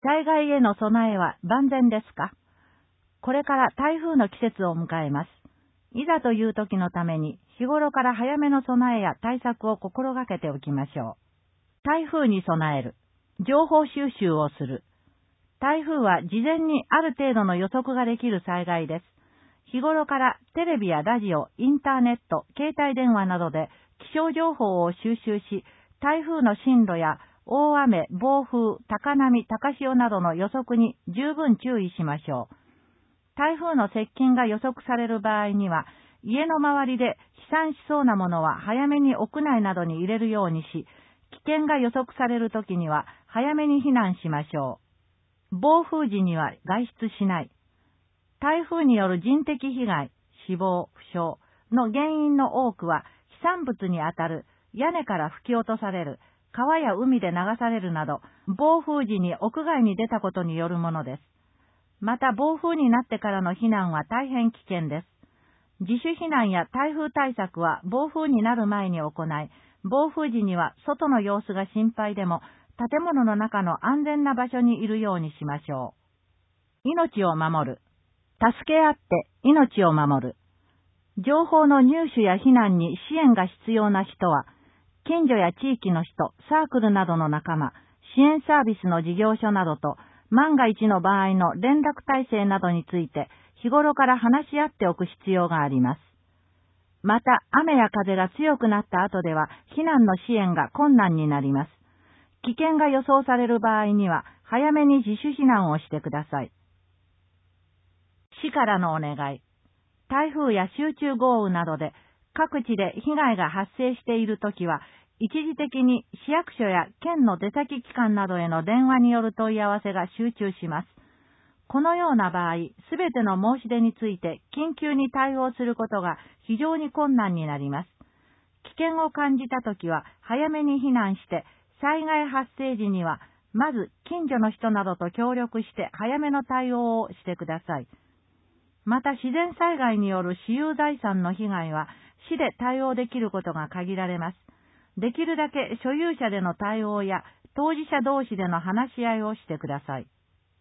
災害への備えは万全ですか？これから台風の季節を迎えます。いざという時のために日頃から早めの備えや対策を心がけておきましょう。台風に備える。情報収集をする。台風は事前にある程度の予測ができる災害です。日頃からテレビやラジオ、インターネット、携帯電話などで気象情報を収集し、台風の進路や大雨、暴風、高波、高潮などの予測に十分注意しましょう。台風の接近が予測される場合には、家の周りで飛散しそうなものは早めに屋内などに入れるようにし、危険が予測されるときには早めに避難しましょう。暴風時には外出しない。台風による人的被害、死亡、負傷の原因の多くは飛散物にあたる屋根から吹き落とされる、川や海で流されるなど、暴風時に屋外に出たことによるものです。また暴風になってからの避難は大変危険です。自主避難や台風対策は暴風になる前に行い、暴風時には外の様子が心配でも、建物の中の安全な場所にいるようにしましょう。命を守る。助け合って命を守る。情報の入手や避難に支援が必要な人は、近所や地域の人、サークルなどの仲間、支援サービスの事業所などと、万が一の場合の連絡体制などについて日頃から話し合っておく必要があります。また、雨や風が強くなった後では避難の支援が困難になります。危険が予想される場合には早めに自主避難をしてください。市からのお願い。台風や集中豪雨などで各地で被害が発生しているときは、一時的に市役所や県の出先機関などへの電話による問い合わせが集中します。このような場合、すべての申し出について緊急に対応することが非常に困難になります。危険を感じたときは早めに避難して、災害発生時にはまず近所の人などと協力して早めの対応をしてください。また自然災害による私有財産の被害は市で対応できることが限られます。できるだけ所有者での対応や当事者同士での話し合いをしてください。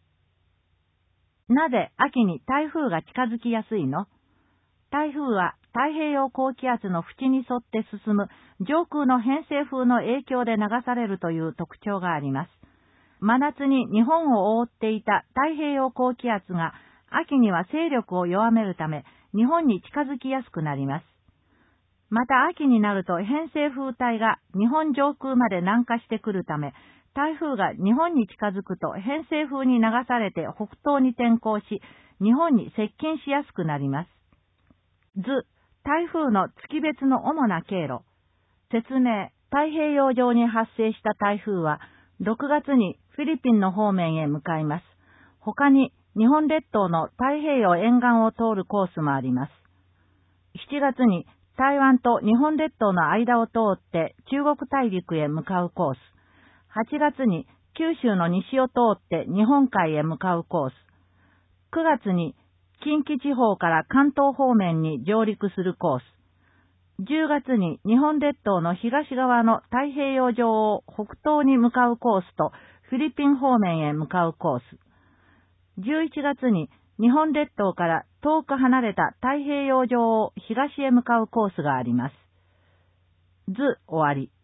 なぜ秋に台風が近づきやすいの？台風は太平洋高気圧の縁に沿って進む上空の偏西風の影響で流されるという特徴があります。真夏に日本を覆っていた太平洋高気圧が秋には勢力を弱めるため日本に近づきやすくなります。また秋になると偏西風帯が日本上空まで南下してくるため、台風が日本に近づくと偏西風に流されて北東に転向し、日本に接近しやすくなります。図、台風の月別の主な経路。説明、太平洋上に発生した台風は、6月にフィリピンの方面へ向かいます。他に日本列島の太平洋沿岸を通るコースもあります。7月に台湾と日本列島の間を通って中国大陸へ向かうコース。8月に九州の西を通って日本海へ向かうコース。9月に近畿地方から関東方面に上陸するコース。10月に日本列島の東側の太平洋上を北東に向かうコースとフィリピン方面へ向かうコース。11月に日本列島から遠く離れた太平洋上を東へ向かうコースがあります。図終わり。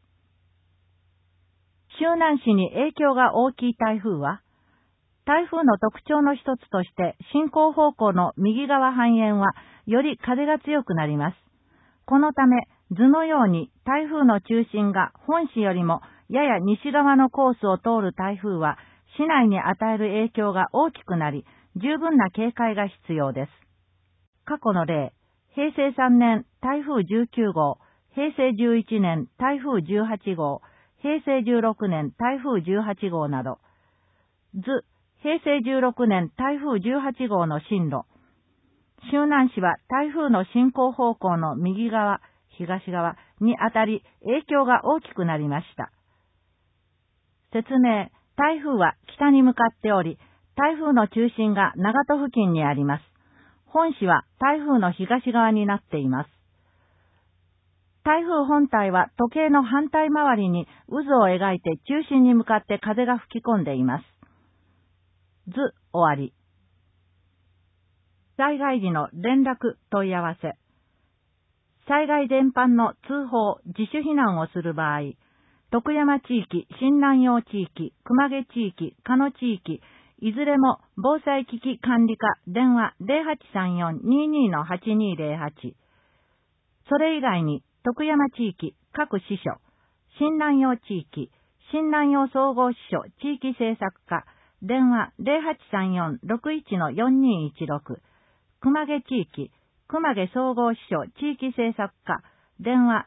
周南市に影響が大きい台風は、台風の特徴の一つとして進行方向の右側半円はより風が強くなります。このため図のように台風の中心が本市よりもやや西側のコースを通る台風は市内に与える影響が大きくなり、十分な警戒が必要です。過去の例、平成3年台風19号、平成11年台風18号、平成16年台風18号など。図、平成16年台風18号の進路。周南市は台風の進行方向の右側、東側にあたり影響が大きくなりました。説明、台風は北に向かっており、台風の中心が長門付近にあります。本市は台風の東側になっています。台風本体は時計の反対回りに渦を描いて中心に向かって風が吹き込んでいます。 図終わり。災害時の連絡問い合わせ。災害全般の通報、自主避難をする場合、徳山地域、新南陽地域、熊毛地域、鹿野地域、いずれも防災危機管理課電話 0834-22-8208。それ以外に徳山地域各支所、新南陽地域、新南陽総合支所地域政策課電話 0834-61-4216。熊毛地域、熊毛総合支所地域政策課電話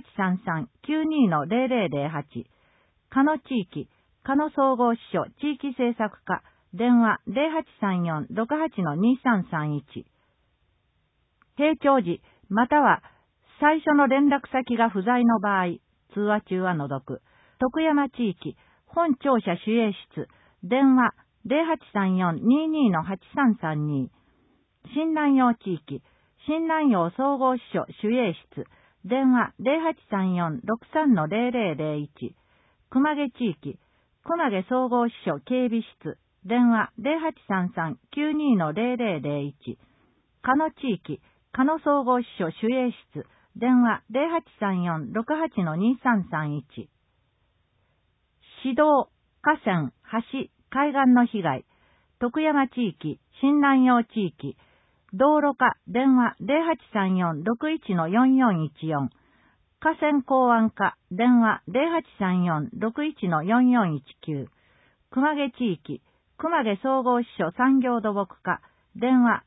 0833-92-0008。鹿野地域、鹿野総合支所地域政策課電話 0834-68-2331。閉庁時、または最初の連絡先が不在の場合、通話中は除く。徳山地域、本庁舎守衛室、電話 0834-22-8332。新南陽地域、新南陽総合支所守衛室、電話 0834-63-0001。熊毛地域、熊毛総合支所警備室、電話 0833-92-0001。鹿野地域、鹿野総合支所守衛室、電話 0834-68-2331。市道、河川、橋、海岸の被害、徳山地域、新南陽地域、道路課、電話 0834-61-4414。河川港湾課、電話 0834-61-4419。熊毛地域、熊毛総合支所産業土木課、電話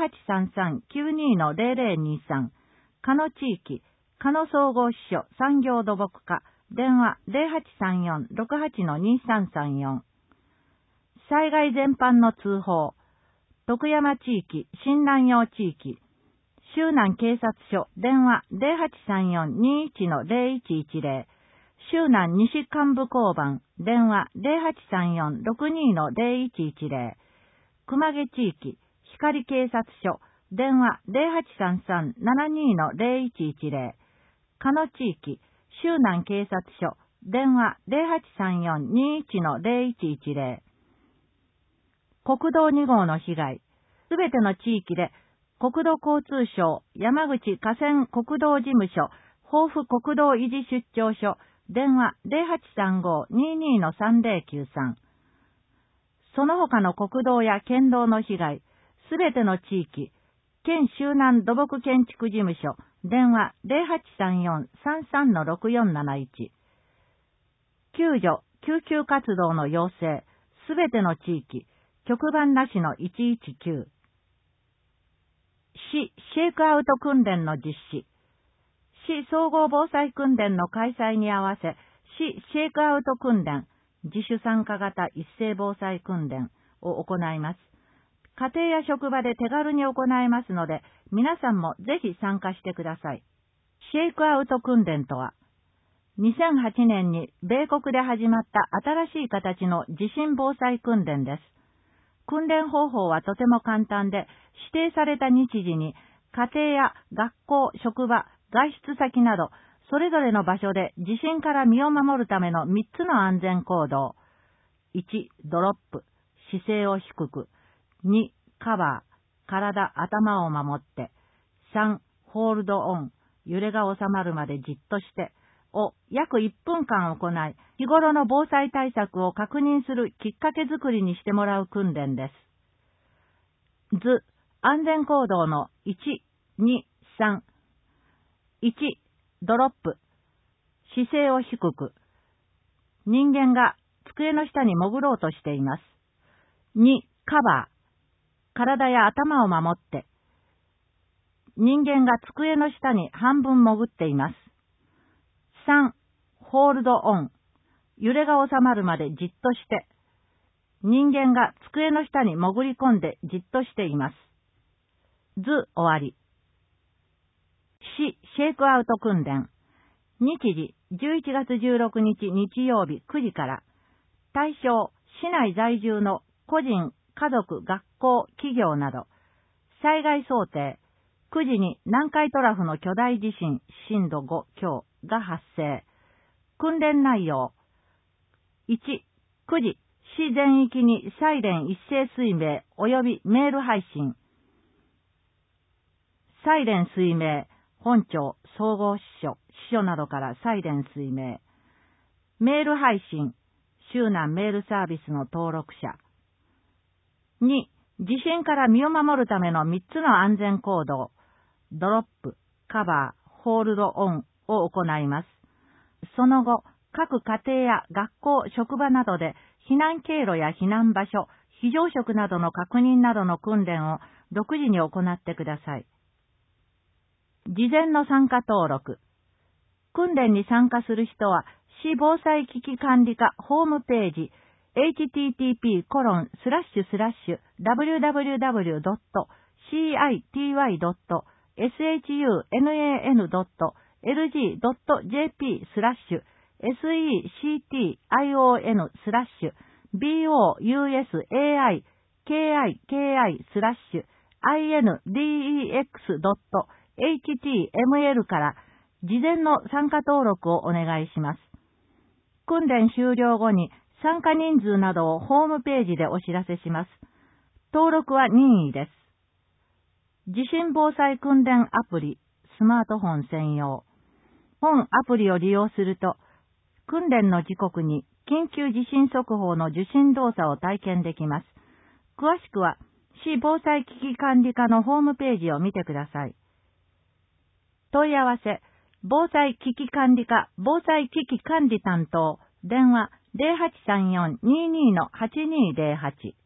0833-92-0023。鹿野地域、鹿野総合支所産業土木課、電話 0834-68-2334。災害全般の通報。徳山地域、新南陽地域、周南警察署、電話 0834-21-0110。周南西幹部交番、電話 0834-62-0110。熊毛地域、光警察署、電話 0833-72-0110。鹿野地域、周南警察署、電話 0834-21-0110。国道2号の被害。すべての地域で、国土交通省山口河川国道事務所、豊富国道維持出張所、電話 0835-22-3093。その他の国道や県道の被害、すべての地域、県周南土木建築事務所、電話 0834-33-6471。救助、救急活動の要請、すべての地域、局番なしの119。市シェイクアウト訓練の実施。市総合防災訓練の開催に合わせ、市シェイクアウト訓練、自主参加型一斉防災訓練を行います。家庭や職場で手軽に行えますので、皆さんもぜひ参加してください。シェイクアウト訓練とは、2008年に米国で始まった新しい形の地震防災訓練です。訓練方法はとても簡単で、指定された日時に家庭や学校、職場、外出先など、それぞれの場所で地震から身を守るための3つの安全行動。1、ドロップ、姿勢を低く。2、カバー、体、頭を守って。3、ホールドオン、揺れが収まるまでじっとして。を約1分間行い、日頃の防災対策を確認するきっかけづくりにしてもらう訓練です。図、安全行動の1、2、3。1、ドロップ。姿勢を低く。人間が机の下に潜ろうとしています。2、カバー。体や頭を守って。人間が机の下に半分潜っています。3、ホールドオン。揺れが収まるまでじっとして。人間が机の下に潜り込んでじっとしています。図終わり。市シェイクアウト訓練。日時11月16日日曜日9時から。対象、市内在住の個人、家族、学校、企業など。災害想定。9時に南海トラフの巨大地震、震度5強が発生。訓練内容。1、9時、 市全域にサイレン一斉水明及びメール配信。サイレン水明、本庁、総合支所などからサイレン水明。メール配信、周南メールサービスの登録者。2、地震から身を守るための3つの安全行動、ドロップ、カバー、ホールドオンを行います。その後、各家庭や学校、職場などで避難経路や避難場所、非常食などの確認などの訓練を独自に行ってください。事前の参加登録。訓練に参加する人は、市防災危機管理課ホームページ、http://www.cition.bousaikikicandica.index.html から事前の参加登録をお願いします。訓練終了後に参加人数などをホームページでお知らせします。登録は任意です。地震防災訓練アプリ、スマートフォン専用。本アプリを利用すると、訓練の時刻に緊急地震速報の受信動作を体験できます。詳しくは、市防災危機管理課のホームページを見てください。問い合わせ、防災危機管理課防災危機管理担当、電話 0834-22-8208